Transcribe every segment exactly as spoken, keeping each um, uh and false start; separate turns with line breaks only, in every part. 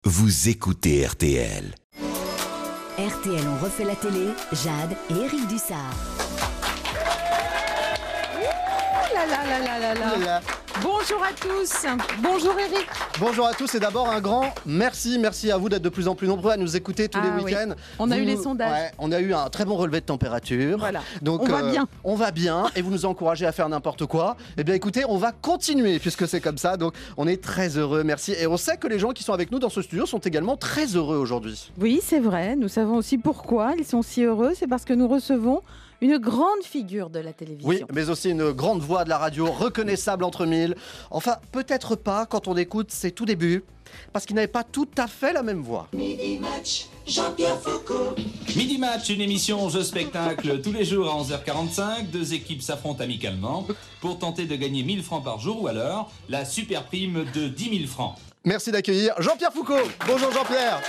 Vous écoutez R T L.
R T L, on refait la télé, Jade et Eric Dussard.
Là, là, là, là, là, là.
Ouh là là.
Bonjour à tous. Bonjour Eric.
Bonjour à tous et d'abord un grand merci, merci à vous d'être de plus en plus nombreux à nous écouter tous
Ah
les
oui.
week-ends.
On a
Vous-
eu les sondages.
Ouais, on a eu un très bon relevé de température.
Voilà.
Donc,
On va bien.
On va bien et vous nous encouragez à faire n'importe quoi. Eh bien écoutez, on va continuer puisque c'est comme ça. Donc on est très heureux, merci. Et on sait que les gens qui sont avec nous dans ce studio sont également très heureux aujourd'hui.
Oui, c'est vrai. Nous savons aussi pourquoi ils sont si heureux. C'est parce que nous recevons une grande figure de la télévision.
Oui, mais aussi une grande voix de la radio, reconnaissable entre mille. Enfin, peut-être pas quand on écoute ses tout débuts, parce qu'il n'avait pas tout à fait la même voix.
Midi Match, Jean-Pierre Foucault.
Midi Match, une émission jeu spectacle tous les jours à onze heures quarante-cinq. Deux équipes s'affrontent amicalement pour tenter de gagner mille francs par jour ou alors la super prime de dix mille francs.
Merci d'accueillir Jean-Pierre Foucault. Bonjour Jean-Pierre.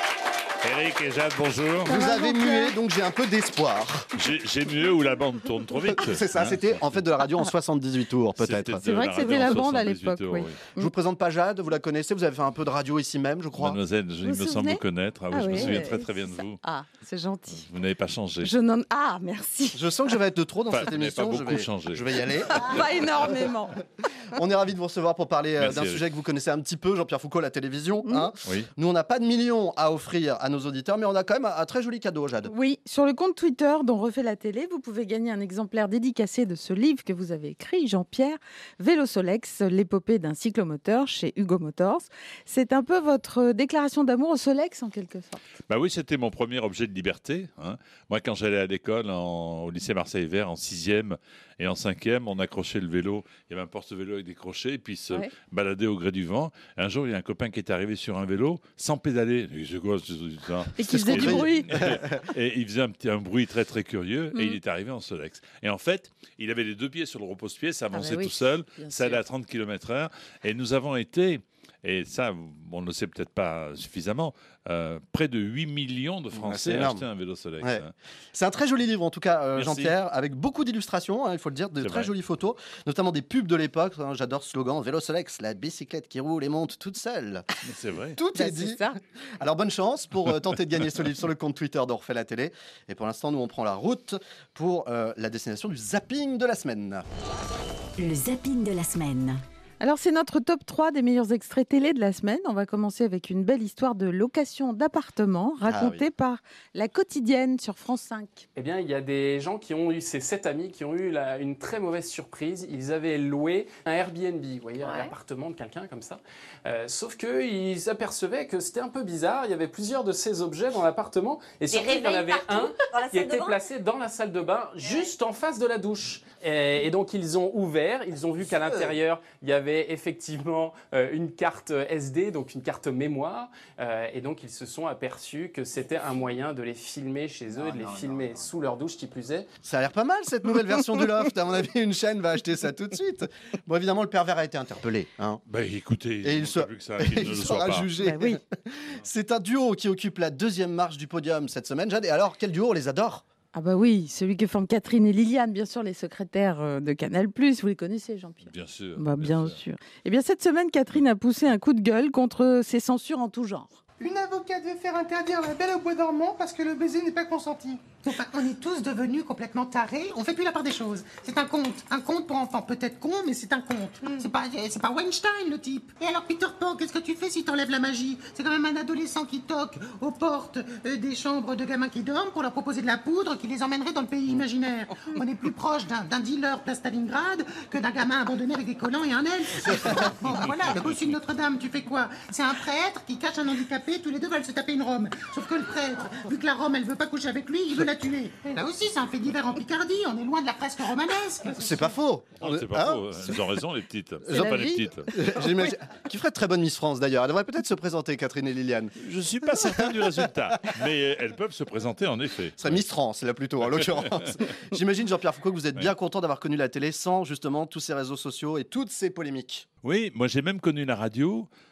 Eric et Jade, bonjour.
Vous
va,
avez
Jean-Pierre
mué, donc j'ai un peu d'espoir.
J'ai j'ai mieux ou la bande tourne trop vite.
C'est ça,
Hein
c'était en fait de la radio en soixante-dix-huit tours peut-être.
C'était
C'est
de
vrai
la
que c'était
radio
la
en
bande à
soixante-dix-huit
l'époque,
heures,
oui.
Je vous présente pas Jade, vous la connaissez, vous avez fait un peu de radio ici même, je crois.
Mademoiselle, je- il
Vous
me
vous
semble
souvenez
vous connaître. Ah oui,
Ah
je me
oui,
souviens
oui,
très très bien de
ça-
vous.
Ah, c'est gentil.
Vous n'avez pas changé.
Je n'en... Ah, merci.
Je sens que je vais être de trop dans
Enfin,
cette
vous n'avez
émission.
pas
je
beaucoup
vais,
changé.
je vais y aller.
Pas énormément.
On est ravis de vous recevoir pour parler euh,
Merci,
d'un
Eric.
sujet que vous connaissez un petit peu, Jean-Pierre Foucault, la télévision. hein.
Oui.
Nous, on n'a pas de millions à offrir à nos auditeurs, mais on a quand même un, un très joli cadeau, Jade.
Oui, sur le compte Twitter dont refait la télé, vous pouvez gagner un exemplaire dédicacé de ce livre que vous avez écrit, Jean-Pierre, Vélo Solex, l'épopée d'un cyclomoteur chez Hugo Motors. C'est un peu votre déclaration d'amour au Solex en quelque sorte.
Bah oui, c'était mon premier objet de liberté. hein. Moi, quand j'allais à l'école, en- au lycée Marseille-Vert, en sixième et en cinquième, on accrochait le vélo. Il y avait un porte-vélo avec des crochets, et puis il se
Ouais.
baladait au gré du vent. Et un jour, il y a un copain qui est arrivé sur un vélo sans pédaler. Il dit, c'est quoi c'est ça
Et
C'est
qui
ce
faisait
qu'on
du
fait.
bruit.
Et il faisait un, petit, un bruit très très curieux
Mm.
et il est arrivé en Solex. Et en fait, il avait les deux pieds sur le repose-pied, ça avançait
bah oui,
tout seul,
bien
ça allait
sûr.
à trente kilomètres heure. Et nous avons été, et ça on ne le sait peut-être pas suffisamment, euh, près de huit millions de
c'est
Français
énorme.
achetaient un vélo Solex.
Ouais.
hein.
C'est un très joli livre, en tout cas, euh,
Merci.
Jean-Pierre, avec beaucoup d'illustrations, hein, il faut le dire, de
C'est
très
vrai.
jolies photos, notamment des pubs de l'époque. hein, J'adore ce slogan, Vélo Solex, la bicyclette qui roule et monte toute seule.
Mais C'est vrai.
Tout
Bah,
est dit.
c'est ça.
Alors bonne chance pour euh, tenter de gagner ce livre sur le compte Twitter d'On refait la télé. Et pour l'instant, nous on prend la route pour euh, la destination du zapping de la semaine.
Le zapping de la semaine.
Alors c'est notre top trois des meilleurs extraits télé de la semaine. On va commencer avec une belle histoire de location d'appartements racontée
oui.
par La Quotidienne sur France cinq.
Eh bien, il y a des gens qui ont eu, ces sept amis, qui ont eu la- une très mauvaise surprise. Ils avaient loué un Airbnb, vous voyez, un
Ouais.
appartement de quelqu'un comme ça. Euh, sauf qu'ils apercevaient que c'était un peu bizarre. Il y avait plusieurs de ces objets dans l'appartement. Et surtout, il y en avait un qui était placé dans la salle de bain, juste en face de la douche. Et, et donc, ils ont ouvert, ils ont vu qu'à l'intérieur, il y avait effectivement euh, une carte S D, donc une carte mémoire. Euh, et donc, ils se sont aperçus que c'était un moyen de les filmer chez eux, et de les filmer sous leur douche, qui plus est.
Ça a l'air pas mal cette nouvelle version du Loft. À mon avis, une chaîne va acheter ça tout de suite. Bon, évidemment, le pervers a été interpellé. hein.
Bah, écoutez,
Et il,
il
se...
plus que ça, qu'il ne
il
le
sera
soit pas.
jugé.
Bah oui.
C'est un duo qui occupe la deuxième marche du podium cette semaine. Jade, et alors, quel duo, on les adore.
Ah bah oui, celui que forment Catherine et Liliane, bien sûr les secrétaires euh, de Canal+. Vous les connaissez, Jean-Pierre?
Bien sûr.
Bah bien sûr. Eh bien cette semaine, Catherine a poussé un coup de gueule contre ces censures en tout genre.
Une avocate veut faire interdire la belle au bois dormant parce que le baiser n'est pas consenti. Enfin, on est tous devenus complètement tarés, on fait plus la part des choses. C'est un conte, un conte pour enfants, peut-être con, mais c'est un conte. C'est pas, c'est pas Weinstein le type. Et alors Peter Pan, qu'est-ce que tu fais si t'enlèves la magie? C'est quand même un adolescent qui toque aux portes euh, des chambres de gamins qui dorment pour leur proposer de la poudre qui les emmènerait dans le pays imaginaire. On est plus proche d'un, d'un dealer place Stalingrad que d'un gamin abandonné avec des collants et un elfe. Bon, ben voilà, le bossu de Notre-Dame, tu fais quoi? C'est un prêtre qui cache un handicapé, tous les deux veulent se taper une Rome. Sauf que le prêtre, vu que la Rome elle veut pas coucher avec lui, il veut la tuer. Là aussi, c'est un fait divers en Picardie, on est loin de la fresque romanesque.
C'est pas faux.
Non, c'est pas
Hein
faux. Elles ont raison, les petites.
C'est
Pas
la
les
vie.
petites.
J'imagine- Qui ferait de très bonne Miss France d'ailleurs. Elle devrait peut-être se présenter, Catherine et Liliane.
Je suis pas certain du résultat, mais elles peuvent se présenter en effet.
Ce serait Miss France, là plutôt, en l'occurrence. J'imagine, Jean-Pierre Foucault, que vous êtes bien content d'avoir connu la télé sans justement tous ces réseaux sociaux et toutes ces polémiques.
Oui, moi j'ai même connu la radio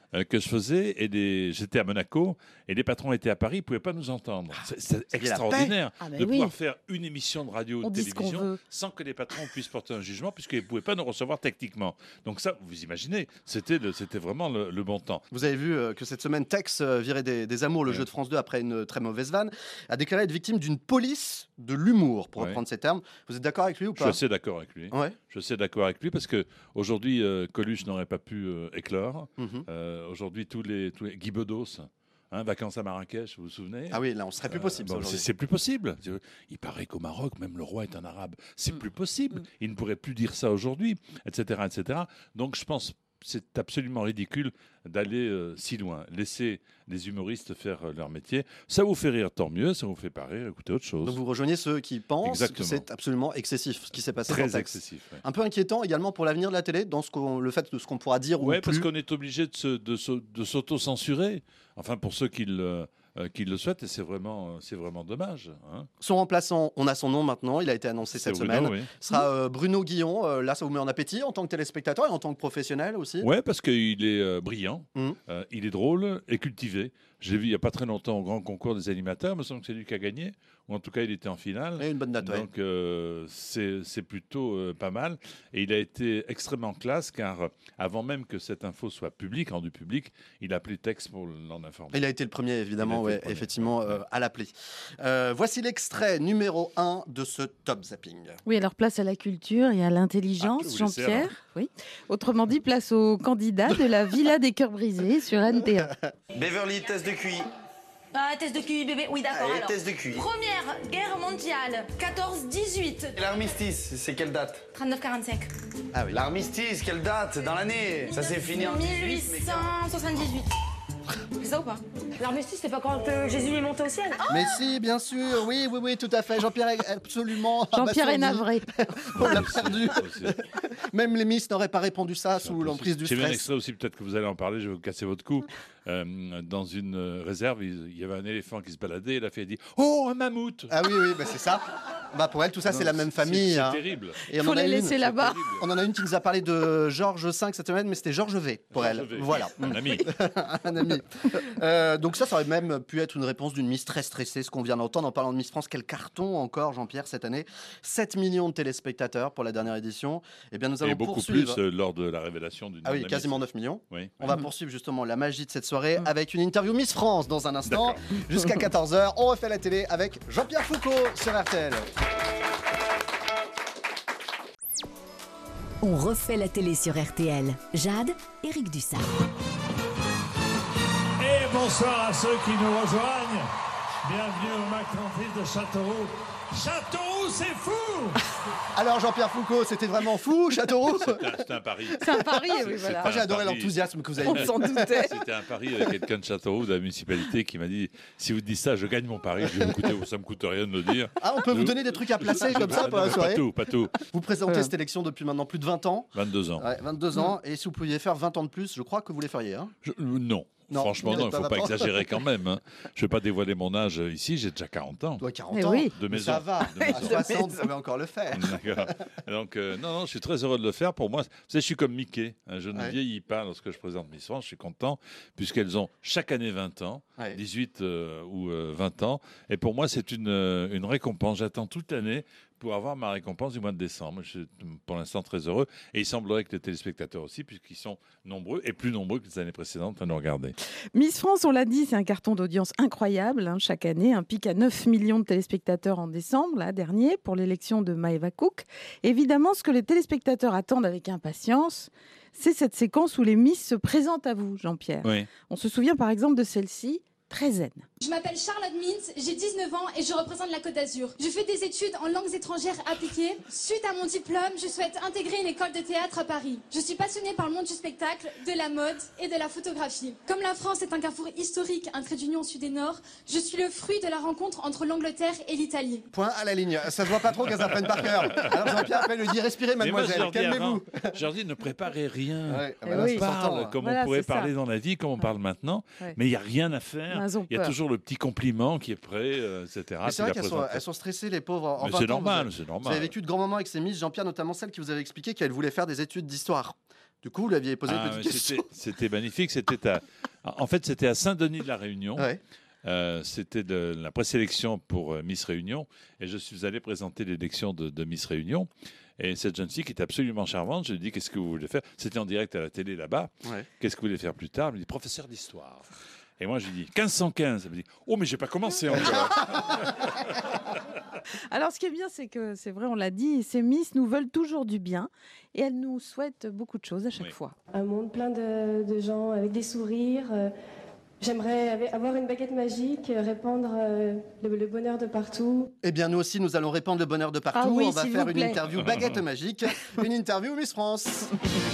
euh, que je faisais. Et les... J'étais à Monaco et les patrons étaient à Paris, ils ne pouvaient pas nous entendre. C'est, c'est extraordinaire
ah ben
de
oui.
pouvoir faire une émission de radio ou
On
de
dit ce qu'on
télévision
veut.
sans que les patrons puissent porter un jugement, puisqu'ils ne pouvaient pas nous recevoir techniquement. Donc ça, vous imaginez, c'était, le, c'était vraiment le, le bon temps.
Vous avez vu euh, que cette semaine, Tex, euh, viré des, des amours, le
Ouais.
jeu de France deux, après une très mauvaise vanne, a déclaré être victime d'une police de l'humour, pour
Ouais.
reprendre ces termes. Vous êtes d'accord avec lui ou
Je suis
pas?
assez d'accord avec lui.
Ouais.
Je suis assez d'accord avec lui parce qu'aujourd'hui, euh, Coluche n'aurait pas pu euh, éclore.
Mhm.
Euh, aujourd'hui, tous les, tous les... Guy Bedos, hein, vacances à Marrakech, vous vous souvenez?
Ah oui, là, on serait plus possible.
Euh,
ça,
bon, c'est,
aujourd'hui.
c'est plus possible. Il paraît qu'au Maroc, même le roi est un arabe. C'est
Mm.
plus possible. Il ne pourrait plus dire ça aujourd'hui, et cetera, et cetera. Donc, je pense que c'est absolument ridicule d'aller euh, si loin. Laisser les humoristes faire euh, leur métier. Ça vous fait rire, tant mieux. Ça vous fait pas rire, écoutez autre chose.
Donc vous rejoignez ceux qui pensent
Exactement.
que c'est absolument excessif ce qui s'est passé
Très
dans Tex.
excessif. ouais.
Un peu inquiétant également pour l'avenir de la télé, dans ce qu'on, le fait de ce qu'on pourra dire
Ouais,
ou
parce
plus.
qu'on est obligé de, se, de, se- de s'auto-censurer. Enfin, pour ceux qui le, euh, qui le souhaitent, et c'est vraiment, euh, c'est vraiment dommage. Hein.
Son remplaçant, on a son nom maintenant, il a été annoncé cette
C'est Bruno,
semaine.
oui.
Ce sera euh, Bruno Guillon. Euh, là, ça vous met en appétit en tant que téléspectateur et en tant que professionnel aussi.
Ouais, parce qu'il est euh, brillant,
Mhm.
euh, il est drôle et cultivé. Je l'ai vu il n'y a pas très longtemps au grand concours des animateurs. Il me semble que c'est lui qui a gagné, ou en tout cas il était en finale.
Et une bonne note, ouais.
Donc euh, c'est, c'est plutôt euh, pas mal. Et il a été extrêmement classe car euh, avant même que cette info soit publique, rendue publique, il a appelé Tex pour l'en informer.
Il a été le premier, évidemment,
Il a été
ouais,
le premier.
effectivement, euh, à l'appeler. Euh, voici l'extrait numéro un de ce Top Zapping.
Oui, alors place à la culture et à l'intelligence,
Ah, vous laissez,
Jean-Pierre.
alors.
Oui. Autrement dit, place au candidat de la Villa des Cœurs Brisés sur N T un.
Beverly, test de Q I.
Ah, test de Q I, bébé. Oui, d'accord.
Allez,
alors.
test de Q I.
Première guerre mondiale, quatorze dix-huit,
Et l'armistice, c'est quelle date?
trente-neuf quarante-cinq.
Ah oui.
L'armistice, quelle date? Dans l'année? Ça s'est fini en
mille huit cent soixante-dix-huit. C'est ça ou pas? L'armistice, c'est pas quand euh, Jésus est monté au ciel?
Mais si, bien sûr, oui, oui, oui, tout à fait. Jean-Pierre est absolument.
Jean-Pierre est
abasourdi.
navré.
On l'a perdu.
C'est-
Même les Miss n'auraient pas répondu ça
c'est
sous
impossible.
l'emprise du
J'ai vu un
stress.
extrait aussi, peut-être que vous allez en parler, je vais vous casser votre cou. Euh, dans une euh, réserve, il il y avait un éléphant qui se baladait et la fille a dit « Oh, un mammouth !»
Ah oui, oui, bah c'est ça. Bah pour elle, tout ça, c'est la même famille.
C'est,
hein.
c'est terrible.
Et on
Faut
en a
les
une-
laisser là-bas.
Terrible.
On en a une qui nous a parlé de Georges cinq cette semaine, mais c'était Georges V pour
Georges
elle.
V.
Voilà.
Un ami.
Un ami. Euh, donc ça, ça aurait même pu être une réponse d'une Miss très stressée, ce qu'on vient d'entendre en parlant de Miss France. Quel carton encore, Jean-Pierre, cette année. sept millions de téléspectateurs pour la dernière édition. Eh bien, nous allons
Et beaucoup
poursuivre.
plus euh, lors de la révélation du
Ah oui,
nom de la
quasiment
Miss.
neuf millions.
Oui.
On va poursuivre justement la magie de cette soirée avec une interview Miss France dans un instant.
D'accord.
Jusqu'à quatorze heures, on refait la télé avec Jean-Pierre Foucault sur R T L.
On refait la télé sur R T L. Jade, Éric Dussart.
Et bonsoir à ceux qui nous rejoignent. Bienvenue au Macronville de Châteauroux. Châteauroux, c'est fou!
Alors Jean-Pierre Foucault, c'était vraiment fou, Châteauroux.
C'était un, c'était un pari.
C'est un pari, oui,
C'est-
voilà.
Moi, j'ai
un
adoré
pari.
l'enthousiasme que vous avez
On
mis.
s'en doutait.
C'était un pari avec quelqu'un de Châteauroux, de la municipalité, qui m'a dit si vous dites ça, je gagne mon pari. Je vais écouter, ça me coûte rien de le dire.
Ah, on peut vous donner des trucs à placer comme ça
Ah,
pour
non,
la
mais
soirée.
Pas tout, pas tout.
Vous présentez
Voilà.
cette élection depuis maintenant plus de vingt ans.
vingt-deux ans.
Ouais, vingt-deux ans. Et si vous pouviez faire vingt ans de plus, je crois que vous les feriez. Hein.
Je- euh, non.
Non,
Franchement,
vous
non, il
n'êtes
ne faut
pas
pas
d'accord.
exagérer quand même. hein. Je ne vais pas dévoiler mon âge euh, ici, j'ai déjà quarante ans.
Toi, quarante
Eh
ans.
oui.
De
Mais
maison.
ça va.
De
À
maison.
soixante, vous pouvez encore le faire.
D'accord. Donc, euh, non, non, je suis très heureux de le faire. Pour moi, vous savez, je suis comme Mickey. hein, Je ne
Ouais.
vieillis pas lorsque je présente Miss France. Je suis content, puisqu'elles ont chaque année vingt ans,
Ouais.
dix-huit euh, ou euh, vingt ans. Et pour moi, c'est une, euh, une récompense. J'attends toute l'année pour avoir ma récompense du mois de décembre. Je suis pour l'instant très heureux. Et il semblerait que les téléspectateurs aussi, puisqu'ils sont nombreux et plus nombreux que les années précédentes à nous regarder.
Miss France, on l'a dit, c'est un carton d'audience incroyable hein, chaque année, un pic à neuf millions de téléspectateurs en décembre, là, dernier, pour l'élection de Maëva Cook. Évidemment, ce que les téléspectateurs attendent avec impatience, c'est cette séquence où les Miss se présentent à vous, Jean-Pierre.
Oui.
On se souvient par exemple de celle-ci, très zen.
Je m'appelle Charlotte Mintz, j'ai dix-neuf ans et je représente la Côte d'Azur. Je fais des études en langues étrangères appliquées. Suite à mon diplôme, je souhaite intégrer une école de théâtre à Paris. Je suis passionnée par le monde du spectacle, de la mode et de la photographie. Comme la France est un carrefour historique, un trait d'union sud et nord, je suis le fruit de la rencontre entre l'Angleterre et l'Italie.
Point à la ligne. Ça se voit pas trop qu'elles apprennent par cœur. Alors Jean-Pierre après lui dit respirez
Mais moi, je
mademoiselle,
leur dis avant,
calmez-vous.
je leur dis ne préparez rien.
Ouais, ah bah
Eh
là,
oui.
c'est
On parle
important,
comme
Voilà,
on pourrait
c'est ça.
parler dans la vie, comme on parle maintenant,
Ouais.
mais il n'y a rien à faire.
Ouais, elles ont
Il y a
peur.
toujours le petit compliment qui est prêt, euh, et cetera.
Mais c'est vrai qu'elles sont, elles sont stressées, les pauvres.
Mais
Enfin,
c'est
quand vous
normal,
avez-
c'est
Vous
normal.
avez vécu de grands moments avec ces Miss, Jean-Pierre, notamment celle qui vous avait expliqué qu'elle voulait faire des études d'histoire. Du coup, vous lui aviez posé
Ah,
une petite
mais
question.
c'était- C'était magnifique. C'était à, en fait, c'était à Saint-Denis de la Réunion.
Ouais.
Euh, c'était de la présélection pour euh, Miss Réunion et je suis allé présenter l'élection de, de Miss Réunion. Et cette jeune fille qui était absolument charmante, je lui ai dit qu'est-ce que vous voulez faire. C'était en direct à la télé là-bas.
Ouais.
Qu'est-ce que vous voulez faire plus tard? Elle me dit professeur d'histoire. Et moi je lui dis quinze cent quinze. Elle me dit oh mais j'ai pas commencé encore.
Alors, ce qui est bien, c'est que c'est vrai, on l'a dit, ces Miss nous veulent toujours du bien et elles nous souhaitent beaucoup de choses à chaque
Oui.
fois.
Un monde plein de, de gens avec des sourires. euh, J'aimerais ava- avoir une baguette magique, euh, répandre euh, le, le bonheur de partout.
Eh bien, nous aussi, nous allons répandre le bonheur de partout.
Ah oui,
On va
s'il
faire
vous
une
plaît.
interview baguette magique, une interview Miss France.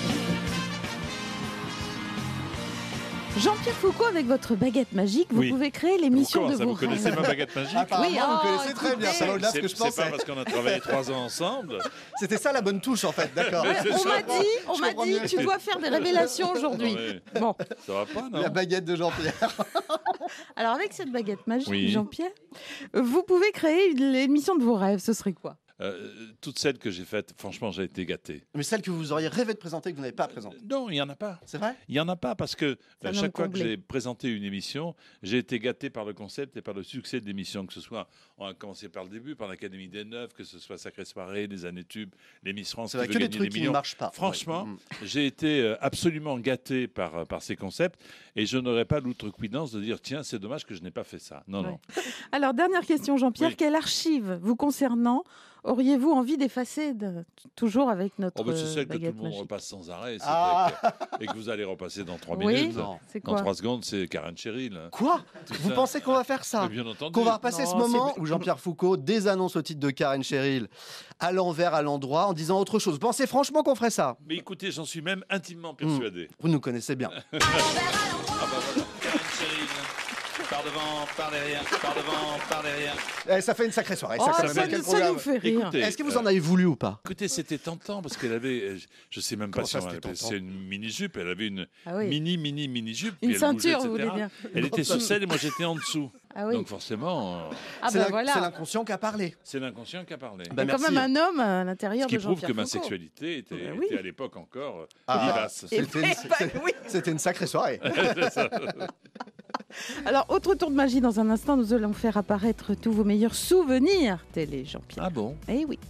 Jean-Pierre Foucault, avec votre baguette magique, vous
Oui.
pouvez créer l'émission
Comment
de
ça,
vos
vous connaissez
rêves.
ma baguette magique?
Apparemment,
Oui,
vous
oh,
connaissez très bien. Ça va au-delà de ce que je
C'est pas
pensais.
parce qu'on a travaillé trois ans ensemble.
C'était ça la bonne touche, en fait. D'accord.
Ouais, on m'a dit, on
Je
m'a
comprends
dit,
mieux.
tu dois faire des révélations aujourd'hui.
Ouais.
Bon,
Ça va pas, non?
La baguette de Jean-Pierre.
alors avec cette baguette magique,
Oui.
Jean-Pierre, vous pouvez créer une- l'émission de vos rêves. Ce serait quoi?
Euh, toutes celles que j'ai faites, franchement, j'ai été gâté.
Mais celle que vous auriez rêvé de présenter que vous n'avez pas présentée.
Non, il n'y en a pas.
C'est vrai?
Il n'y en a pas parce que
Ça
euh,
vient
chaque
de
fois que
combler.
j'ai présenté une émission, j'ai été gâté par le concept et par le succès de l'émission, que ce soit, on a commencé par le début, par l'Académie des Neufs, que ce soit Sacré Soirée, les Années Tubes, les Miss France,
C'est
qui
vrai
veut
que des
gagner
trucs
des
qui ne
millions.
marchent pas.
Franchement,
Ouais. Mm.
j'ai été euh, absolument gâté par, euh, par ces concepts et je n'aurais pas l'outrecuidance de dire tiens, c'est dommage que je n'ai pas fait ça. Non,
Ouais.
non.
Alors, dernière question, Jean-Pierre.
Oui.
Quelle archive vous concernant auriez-vous envie d'effacer de- toujours avec notre
Oh, bah, c'est
euh,
celle que tout
baguette
le monde
magique?
repasse sans arrêt c'est
Ah.
vrai que- et que vous allez repasser dans trois
Oui,
minutes.
Non.
c'est
Dans
quoi?
trois secondes, c'est Karen Cheryl. hein.
Quoi?
Tout
Vous
ça.
pensez qu'on va faire ça?
Mais bien entendu.
Qu'on va repasser
Non,
ce moment
c'est-
où Jean-Pierre Foucault désannonce le titre de Karen Cheryl à l'envers, à l'endroit, en disant autre chose. Vous pensez franchement qu'on ferait ça?
Mais écoutez, j'en suis même intimement persuadé.
Vous nous connaissez bien.
Ah bah voilà, Karen Cheryl. Par devant, par derrière, par devant, par derrière.
Eh, ça fait une sacrée soirée.
Oh,
ça,
ça,
quand même.
nous-
Quel
ça
programme.
nous fait rire.
Écoutez,
Est-ce que vous en
euh,
avez voulu ou pas?
Écoutez, c'était tentant parce qu'elle avait, euh, je sais même pas
Comment
si
ça,
on
c'était
appelle-
tentant
c'est une mini-jupe, elle avait une
Ah oui.
mini, mini, mini-jupe.
Une
puis elle bougeait,
ceinture, vous
et cetera.
voulez dire.
Elle était sur scène et moi j'étais en dessous.
Ah oui.
Donc forcément, euh,
Ah
C'est
bah
l'in-
voilà.
c'est l'inconscient qui a parlé.
c'est l'inconscient qui a parlé.
Bah,
Il y a quand
merci.
même un homme à
Ce
l'intérieur
qui
de
prouve
Jean-Pierre
que ma
Foucault.
sexualité était,
Bah oui.
était à l'époque encore euh,
Ah.
vivace.
Et
C'était une,
bah,
c'est-
oui.
c'était une sacrée soirée.
C'est ça.
Alors, autre tour de magie, dans un instant, nous allons faire apparaître tous vos meilleurs souvenirs télé, Jean-Pierre.
Ah bon?
Eh oui.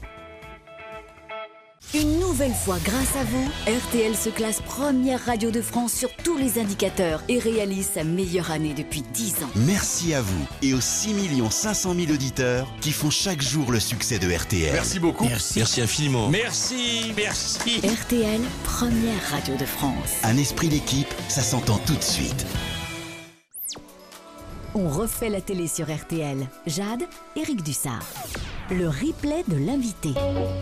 Une nouvelle fois, grâce à vous, R T L se classe première radio de France sur tous les indicateurs et réalise sa meilleure année depuis dix ans.
Merci à vous et aux six millions cinq cent mille auditeurs qui font chaque jour le succès de R T L.
Merci beaucoup.
Merci. Merci infiniment.
Merci, merci.
R T L, première radio de France.
Un esprit d'équipe, ça s'entend tout de suite.
On refait la télé sur R T L. Jade, Éric Dussard. Le replay de l'invité.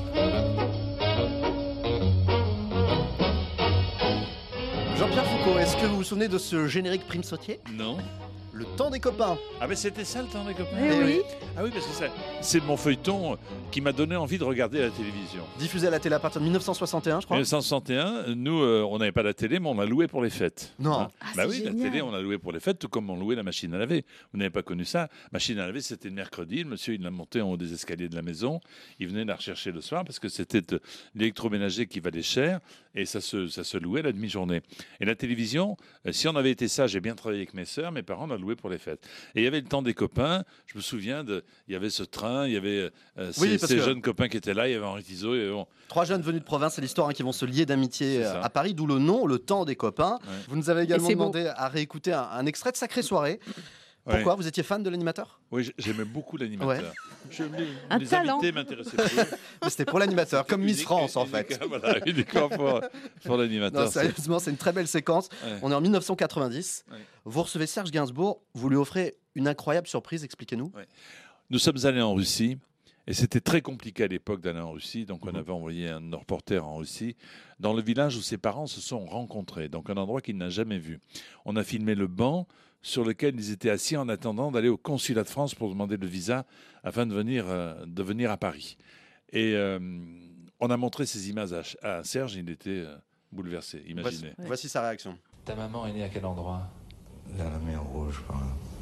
Jean-Pierre Foucault, est-ce que vous vous souvenez de ce générique prime sautier?
Non.
Le temps des copains.
Ah mais c'était ça le temps des copains.
Eh oui.
Ah oui, parce que ça- c'est mon feuilleton qui m'a donné envie de regarder la télévision.
Diffusé à la télé à partir de mille neuf cent soixante et un, je crois.
En mille neuf cent soixante et un, nous, euh, on n'avait pas la télé, mais on l'a loué pour les fêtes.
Non.
Hein.
Ah,
bah
c'est
oui,
génial.
la télé, on l'a loué pour les fêtes, tout comme on louait la machine à laver. Vous n'avez pas connu ça. Machine à laver, c'était le mercredi. Le monsieur, il l'a montée en haut des escaliers de la maison. Il venait la rechercher le soir parce que c'était euh, l'électroménager qui valait cher et ça se, ça se louait la demi-journée. Et la télévision, euh, si on avait été ça, j'ai bien travaillé avec mes sœurs, mes parents l'ont loué pour les fêtes. Et il y avait le temps des copains. Je me souviens, de, il y avait ce train, il y avait euh,
Oui,
ces,
parce
ces
que-
jeunes copains qui étaient là. Il y avait Henri Tizot. Et bon,
Trois jeunes venus de province, c'est l'histoire hein, qui vont se lier d'amitié
C'est
euh,
ça.
à Paris, d'où le nom, le temps des copains.
Ouais.
Vous nous avez également
c'est beau.
demandé à réécouter un, un extrait de Sacrée Soirée. Pourquoi? Vous étiez fan de l'animateur?
Oui, j- j'aimais beaucoup l'animateur. Je- les
Un
les
talent.
invités m'intéressaient plus.
Mais c'était pour l'animateur, comme Miss
Unique-
France en
unique-
fait.
Voilà, uniquement pour, pour l'animateur.
Non, sérieusement, c'est une très belle séquence.
Ouais.
On est en mille neuf cent quatre-vingt-dix.
Ouais.
Vous recevez Serge Gainsbourg, vous lui offrez une incroyable surprise, expliquez-nous.
Nous sommes allés en Russie et c'était très compliqué à l'époque d'aller en Russie. Donc
Mhm.
on avait envoyé un de nos reporters en Russie, dans le village où ses parents se sont rencontrés. Donc un endroit qu'il n'a jamais vu. On a filmé le banc sur lequel ils étaient assis en attendant d'aller au consulat de France pour demander le visa afin de venir, euh, de venir à Paris. Et euh, on a montré ces images à, à Serge, il était euh, bouleversé,
Voici,
imaginez.
voici sa réaction.
Ta maman est née à quel endroit?
Vers la mer Rouge, par là.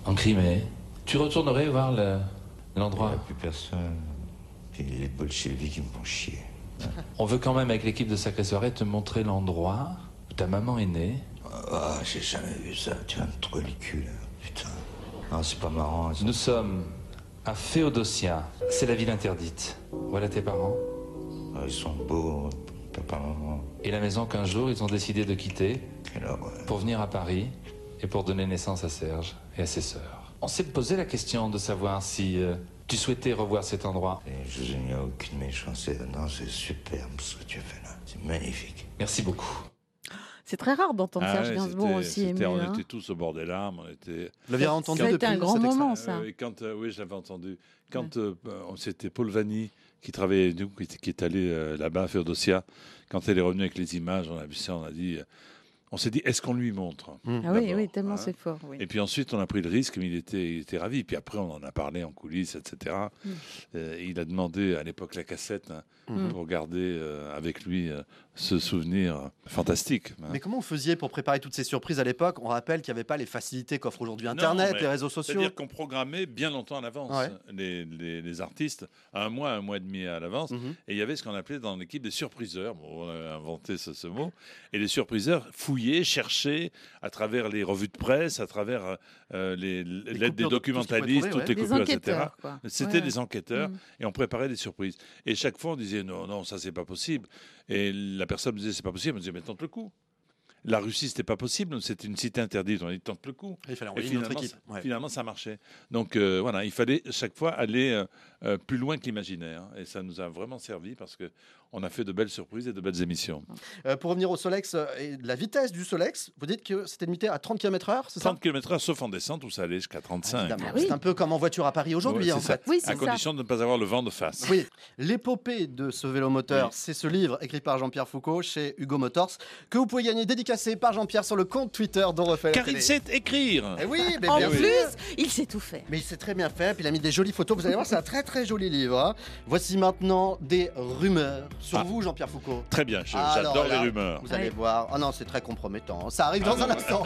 en Crimée. Tu retournerais voir le- l'endroit?
Il n'y a plus personne. Puis les bolcheviks qui me font chier.
On veut quand même, avec l'équipe de Sacrée Soirée, te montrer l'endroit où ta maman est née.
Ah, j'ai jamais vu ça. Tu vas me trouver le cul, là. Putain. Non, c'est pas marrant. Ça.
Nous sommes à Féodosia. C'est la ville interdite. Voilà tes parents.
Ah, ils sont beaux, papa, maman.
Et la maison qu'un jour, ils ont décidé de quitter
Alors, ouais.
pour venir à Paris et pour donner naissance à Serge et à ses sœurs. On s'est posé la question de savoir si euh, tu souhaitais revoir cet endroit.
Et je n'y a aucune méchanceté. Non, c'est superbe ce que tu as fait là. C'est magnifique.
Merci beaucoup.
C'est très rare d'entendre
Ah
Serge
ouais,
Gainsbourg
c'était-
aussi
c'était-
ému.
On
hein.
était tous au bord des larmes. On était...
Vous l'aviez entendu
Ça a été
depuis
un grand
cet extrait
moment, ça.
Euh, et quand, euh, oui, je l'avais entendu. Quand euh, euh, c'était Paul Vanni qui travaillait avec nous, qui, qui est allé euh, là-bas à Féodosia, quand elle est revenue avec les images, on a vu ça, on a dit, euh, on s'est dit, est-ce qu'on lui montre
Ah oui,
d'abord,
oui, tellement
hein.
c'est fort. Oui.
Et puis ensuite, on a pris le risque, mais il était, il était ravi. Puis après, on en a parlé en coulisses, et cetera.
Mm.
Euh, il a demandé à l'époque la cassette hein,
Mm.
pour garder euh, avec lui euh, ce souvenir euh, fantastique. hein.
Mais comment vous faisiez pour préparer toutes ces surprises à l'époque? On rappelle qu'il n'y avait pas les facilités qu'offre aujourd'hui
Non,
Internet,
mais
les réseaux sociaux.
C'est-à-dire qu'on programmait bien longtemps à l'avance
Ouais.
les, les- les artistes, un mois, un mois et demi à l'avance.
Mhm.
Et il y avait ce qu'on appelait dans l'équipe des surpriseurs. Bon, on a inventé ce, ce mot. Et les surpriseurs fouillaient, cherchaient à travers les revues de presse, à travers euh, les, les lettres des
coupures de- tout ce qu'ils
documentalistes,
pouvaient trouver,
toutes les
ouais.
coupures,
Des
et cetera.
enquêteurs, quoi.
C'était
Ouais,
des
ouais.
enquêteurs.
Mm.
Et on préparait des surprises. Et chaque fois, on disait non, non, ça, c'est pas possible. Et la personne me disait c'est pas possible. On disait mais tente le coup. La Russie, c'était pas possible. C'était une cité interdite. On a dit tente le coup.
Il fallait
Et
envoyer une autre
finalement,
équipe.
ça-
Ouais.
finalement, ça marchait. Donc euh, voilà, il fallait chaque fois aller euh, euh, plus loin que l'imaginaire. Et ça nous a vraiment servi parce que on a fait de belles surprises et de belles émissions.
Euh, pour revenir au Solex euh, et la vitesse du Solex, vous dites que c'était limité à trente kilomètres heure, c'est ça?
trente kilomètres heure, sauf en descente où ça allait jusqu'à trente-cinq.
Évidemment.
Ah oui.
C'est un peu comme en voiture à Paris aujourd'hui,
Ouais,
en
c'est ça.
fait.
Oui, c'est
à
ça.
condition de ne pas avoir le vent de face.
Oui, l'épopée de ce vélomoteur,
Oui.
c'est ce livre écrit par Jean-Pierre Foucault chez Hugo Motors que vous pouvez gagner dédicacé par Jean-Pierre sur le compte Twitter dont refait la
Car
télé.
il sait écrire.
Eh oui, mais
En
bien
plus,
sûr.
il sait tout faire.
Mais il s'est très bien fait, puis il a mis des jolies photos. Vous allez voir, c'est un très très joli livre. hein. Voici maintenant des rumeurs sur
Ah.
vous, Jean-Pierre Foucault.
Très bien, je-
Ah, alors
j'adore les
là,
rumeurs.
Vous allez
Ouais.
voir. Oh non, c'est très compromettant. Ça arrive dans un instant.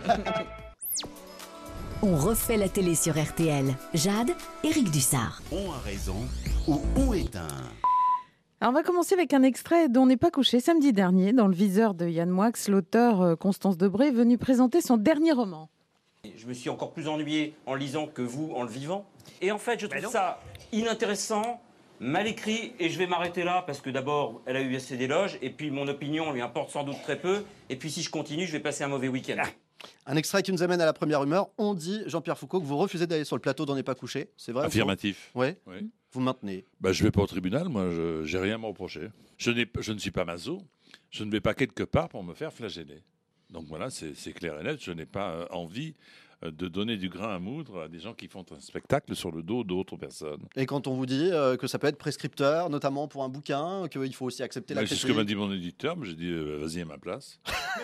On refait la télé sur R T L. Jade, Éric Dussard.
On a raison ou on est un.
Alors on va commencer avec un extrait dont on n'est pas couché. Samedi dernier, dans le viseur de Yann Moix, l'auteur euh, Constance Debré est venue présenter son dernier roman.
Je me suis encore plus ennuyé en lisant que vous en le vivant. Et en fait, je trouve ça inintéressant, mal écrit, et je vais m'arrêter là parce que d'abord, elle a eu assez d'éloges, et puis mon opinion lui importe sans doute très peu, et puis si je continue, je vais passer un mauvais week-end.
Un extrait qui nous amène à la première rumeur. On dit, Jean-Pierre Foucault, que vous refusez d'aller sur le plateau d'On n'est pas couché. C'est vrai? ou faux?
Affirmatif.
Oui.
Oui.
Vous maintenez.
Bah, je ne vais pas au tribunal, moi, je n'ai rien à me reprocher. Je, n'ai- je ne suis pas maso, je ne vais pas quelque part pour me faire flageller. Donc voilà, c'est c'est clair et net, je n'ai pas euh, envie euh, de donner du grain à moudre à des gens qui font un spectacle sur le dos d'autres personnes.
Et quand on vous dit euh, que ça peut être prescripteur, notamment pour un bouquin, qu'il faut aussi accepter la
Bah, c'est ce que
critique.
m'a dit mon éditeur, mais j'ai dit euh, vas-y à ma place.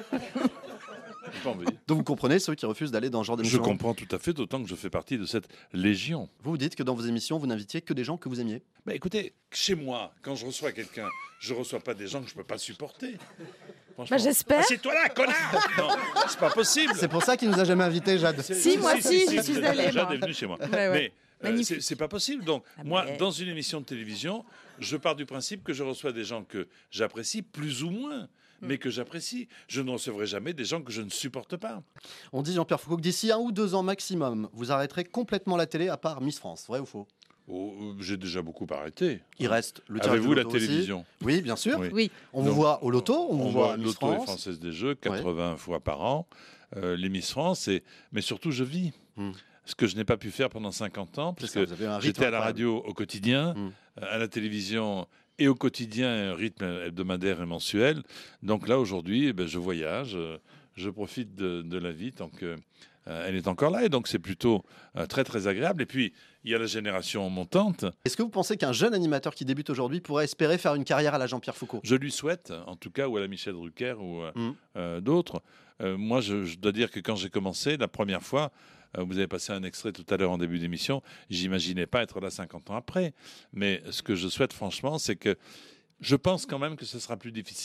J'ai pas envie.
Donc vous comprenez ceux qui refusent d'aller dans ce genre
Je
d'émission.
comprends tout à fait, d'autant que je fais partie de cette légion.
Vous vous dites que dans vos émissions, vous n'invitiez que des gens que vous aimiez.
Bah, écoutez, chez moi, quand je reçois quelqu'un, je ne reçois pas des gens que je ne peux pas supporter. Franchement.
Bah, j'espère.
Assieds-toi là, connard. Non, c'est pas possible.
C'est pour ça qu'il nous a jamais invités, Jade.
Si, moi si, je suis allée.
Jade
moi.
est venue chez moi.
Ouais, ouais.
Mais euh,
Magnifique.
c'est c'est pas possible. Donc,
Ah,
moi,
mais-
dans une émission de télévision, je pars du principe que je reçois des gens que j'apprécie plus ou moins, mais que j'apprécie. Je ne recevrai jamais des gens que je ne supporte pas.
On dit, Jean-Pierre Foucault, que d'ici un ou deux ans maximum, vous arrêterez complètement la télé à part Miss France. Vrai ou faux?
Oh, euh, j'ai déjà beaucoup arrêté.
Il reste le tirage
Avez-vous
du
la
loto aussi.
télévision?
Oui, bien sûr.
Oui.
Oui.
On vous
Donc,
voit au loto, on,
On
vous voit
voit
à Miss
l'auto et
France.
Française des Jeux quatre-vingts fois par an, euh, les Miss France, et... mais surtout je vis.
Hmm.
Ce que je n'ai pas pu faire pendant cinquante ans,
C'est
parce
ça,
que
vous avez un rythme
j'étais à la
incroyable.
radio au quotidien,
Hmm.
à la télévision et au quotidien, un rythme hebdomadaire et mensuel. Donc là, aujourd'hui, eh ben, je voyage, euh, je profite de, de la vie tant que euh, elle est encore là, et donc c'est plutôt euh, très très agréable. Et puis, il y a la génération montante.
Est-ce que vous pensez qu'un jeune animateur qui débute aujourd'hui pourrait espérer faire une carrière à la Jean-Pierre Foucault?
Je lui souhaite, en tout cas, ou à la Michel Drucker ou euh,
Mm.
euh, d'autres. Euh, moi, je, je dois dire que quand j'ai commencé, la première fois, euh, vous avez passé un extrait tout à l'heure en début d'émission, j'imaginais pas être là cinquante ans après. Mais ce que je souhaite franchement, c'est que je pense quand même que ce sera plus difficile.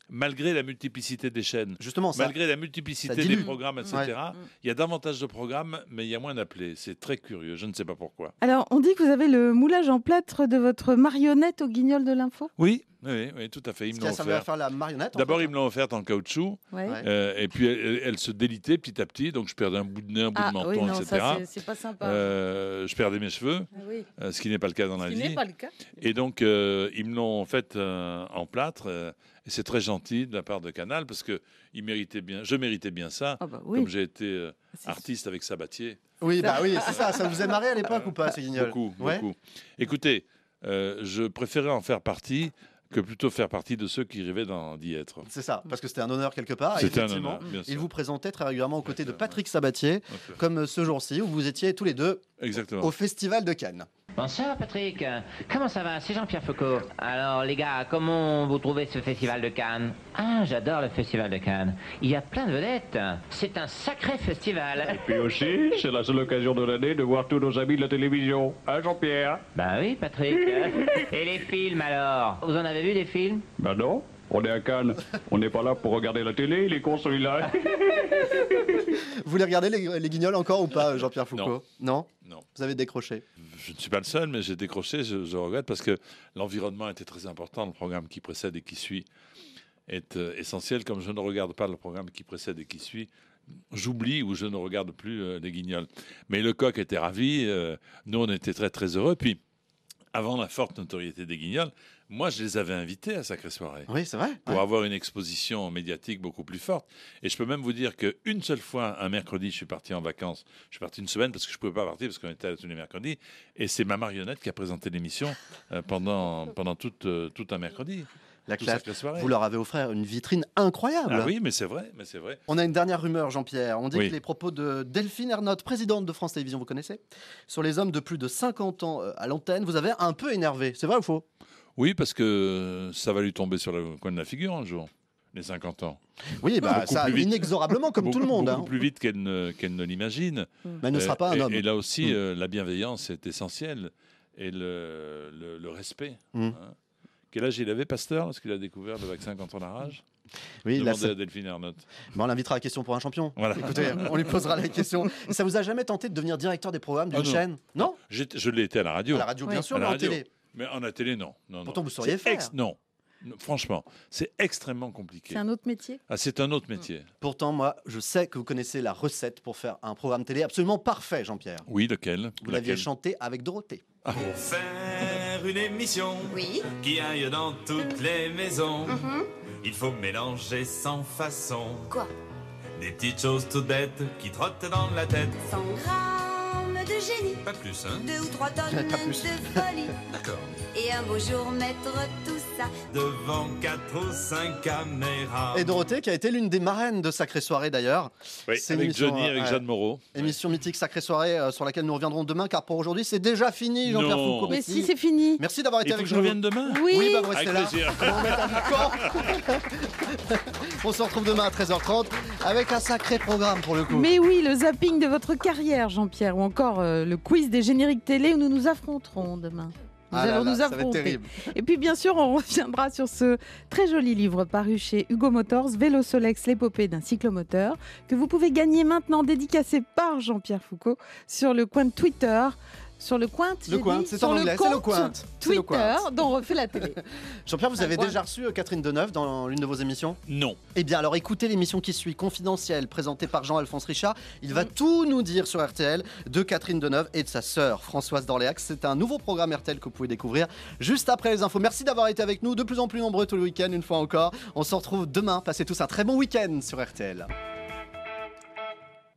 malgré la multiplicité des chaînes,
Justement, ça,
malgré la multiplicité des programmes, et cetera, ouais. il y a davantage de programmes, mais il y a moins d'appelés. C'est très curieux, je ne sais pas pourquoi.
Alors, on dit que vous avez le moulage en plâtre de votre marionnette au Guignol de l'Info ?
Oui. Oui, oui, tout à fait. Ils
Ce
me
qui a
l'ont
servi à
offert.
faire la marionnette.
D'abord,
en fait.
ils me l'ont offerte en caoutchouc.
Ouais.
Euh, et puis, elle, elle se délitait petit à petit. Donc, je perdais un bout de nez, un bout
ah,
de menton,
oui, non,
et cetera.
Ça, c'est, c'est pas sympa.
Euh, je perdais mes cheveux,
ah, oui.
euh, ce qui n'est pas le cas dans
ce
la
qui
vie.
n'est pas le cas.
Et donc, euh, ils me l'ont faite euh, en plâtre. Euh, et c'est très gentil de la part de Canal parce que ils méritaient bien, je méritais bien ça,
ah bah oui.
comme j'ai été euh, artiste avec Sabatier.
Oui, bah oui, c'est ça. Ça vous a marré à l'époque ou pas, ce Guignol ?
Beaucoup,
ouais.
beaucoup. Écoutez, euh, je préférais en faire partie que plutôt faire partie de ceux qui rêvaient d'en, d'y être.
C'est ça, parce que c'était un honneur quelque part.
C'était
un
honneur, bien sûr.
Il vous présentait très régulièrement aux côtés de Patrick Sabatier,
okay.
comme ce jour-ci, où vous étiez tous les deux
Exactement.
au Festival de Cannes.
Bonsoir Patrick, comment ça va? C'est Jean-Pierre Foucault. Alors les gars, comment vous trouvez ce festival de Cannes? Ah, j'adore le festival de Cannes. Il y a plein de vedettes. C'est un sacré festival.
Et puis aussi, c'est la seule occasion de l'année de voir tous nos amis de la télévision. Hein Jean-Pierre?
Bah oui Patrick. Et les films alors? Vous en avez vu des films?
Bah non. On est à Cannes, on n'est pas là pour regarder la télé, il est con celui-là.
Vous voulez regarder les, les Guignols encore ou pas, Jean-Pierre Foucault?
Non.
Non.
Non.
Vous avez décroché?
Je ne suis pas le seul, mais j'ai décroché, je, je regrette, parce que l'environnement était très important. Le programme qui précède et qui suit est euh, essentiel. Comme je ne regarde pas le programme qui précède et qui suit, j'oublie ou je ne regarde plus euh, les Guignols. Mais le coq était ravi, euh, nous on était très très heureux. Puis, avant la forte notoriété des Guignols, moi, je les avais invités à Sacrée Soirée.
Oui, c'est vrai.
Pour
ouais.
avoir une exposition médiatique beaucoup plus forte. Et je peux même vous dire qu'une seule fois, un mercredi, je suis parti en vacances. Je suis parti une semaine parce que je ne pouvais pas partir parce qu'on était là tous les mercredis. Et c'est ma marionnette qui a présenté l'émission euh, pendant, pendant tout, euh, tout un mercredi.
La classe. Vous leur avez offert une vitrine incroyable.
Ah oui, mais c'est vrai, mais c'est vrai.
On a une dernière rumeur, Jean-Pierre. On dit
oui.
que les propos de Delphine Ernotte, présidente de France Télévisions, vous connaissez, sur les hommes de plus de cinquante ans à l'antenne, vous avez un peu énervé. C'est vrai ou faux?
Oui, parce que ça va lui tomber sur le coin de la figure un jour, les cinquante ans.
Oui, bah, ça inexorablement, comme
beaucoup,
tout le monde.
Beaucoup
hein.
plus vite qu'elle ne, qu'elle ne l'imagine.
Mais elle ne sera pas un
et,
homme.
Et là aussi,
mmh.
euh, la bienveillance est essentielle et le, le, le respect. Mmh. Hein. Quel âge il avait, Pasteur, lorsqu'il a découvert le vaccin contre la rage?
Oui,
Demandez
là,
à Delphine Ernotte.
Bon, on l'invitera à la question pour un champion.
Voilà.
Écoutez, on lui posera la question. Ça vous a jamais tenté de devenir directeur des programmes d'une
oh, non.
chaîne? Non,
non Je l'ai été à la radio.
À la radio, bien
oui.
sûr,
à
mais
la
en
radio.
télé.
Mais en la télé, non. non
Pourtant,
non.
vous sauriez faire.
Ex- non. non. Franchement, c'est extrêmement compliqué.
C'est un autre métier.
Ah, c'est un autre métier.
Pourtant, moi, je sais que vous connaissez la recette pour faire un programme télé absolument parfait, Jean-Pierre.
Oui, lequel?
Vous l'aviez chanté avec Dorothée.
Ah. Pour faire une émission
oui.
qui aille dans toutes les maisons,
mm-hmm.
il faut mélanger sans façon.
Quoi?
Des petites choses toutes bêtes qui trottent dans la tête.
cent grammes de génie.
Pas plus, hein?
Deux ou trois tonnes de folie.
D'accord.
Et un beau jour mettre tout ça
devant quatre ou cinq caméras.
Et Dorothée, qui a été l'une des marraines de Sacrée Soirée d'ailleurs.
Oui,
c'est
avec
émission,
Johnny, avec
euh,
Jeanne Moreau.
Émission mythique Sacrée Soirée euh, sur laquelle nous reviendrons demain, car pour aujourd'hui, c'est déjà fini, Jean-Pierre
Non.
Foucault.
Mais si, c'est fini.
Merci d'avoir été
Il faut
avec
que
nous.
je revienne demain?
Oui,
oui bah vous restez
avec
là.
plaisir.
On va mettre un camp. On se retrouve demain à treize heures trente avec un sacré programme pour le coup.
Mais oui, le zapping de votre carrière, Jean-Pierre, ou encore euh, le quiz des génériques télé où nous nous affronterons demain. Nous
ah
allons
là là,
nous
ça va être
affronter.
terrible.
Et puis bien sûr, on reviendra sur ce très joli livre paru chez Hugo Motors, Vélo Solex, l'épopée d'un cyclomoteur, que vous pouvez gagner maintenant, dédicacé par Jean-Pierre Foucault, sur le coin de Twitter. Sur le coin,
le coin, c'est en anglais, c'est le coin.
Twitter, dont on refait la télé.
Jean-Pierre, vous
Ah,
avez
quoi.
déjà reçu Catherine Deneuve dans l'une de vos émissions?
Non.
Eh bien, alors écoutez l'émission qui suit, Confidentielle, présentée par Jean-Alphonse Richard. Il va tout nous dire sur R T L de Catherine Deneuve et de sa sœur Françoise d'Orléac. C'est un nouveau programme R T L que vous pouvez découvrir juste après les infos. Merci d'avoir été avec nous, de plus en plus nombreux tout le week-end, une fois encore. On se retrouve demain. Passez tous un très bon week-end sur R T L.